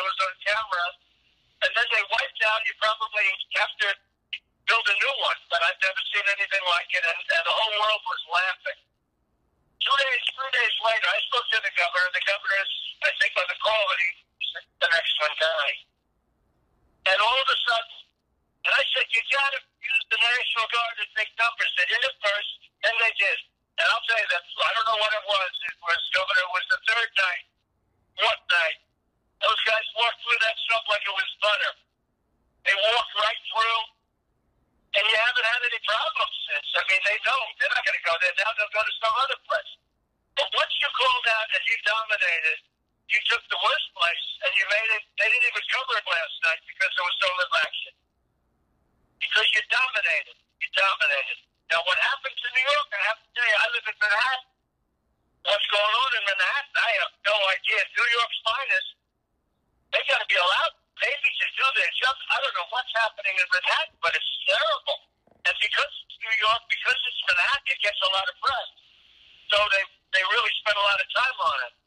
It was on camera. And then they wiped out. You probably have to build a new one, but I've never seen anything like it, and the whole world was laughing. 3 days later, I spoke to the governor. The governor is, I think, on the call, and he's the next one guy. And all of a sudden, and I said, you got to use the National Guard to take numbers. They did it first, and they did. And I'll tell you that, I don't know what it was. It was, Governor, it was the third night, fourth night. Those guys walked through that stuff like it was butter. They walked right through, and you haven't had any problems since. I mean, they don't. They're not going to go there now. They'll go to some other place. But once you called out and you dominated, you took the worst place, and you made it. They didn't even cover it last night because there was so little action. Because you dominated. You dominated. Now, what happened to New York, I have to tell you, I live in Manhattan. What's going on in Manhattan, I have no idea. New York's finest, they got to be allowed maybe to do their job. I don't know what's happening in Manhattan, but it's terrible. And because it's New York, because it's Manhattan, it gets a lot of press. So they really spend a lot of time on it.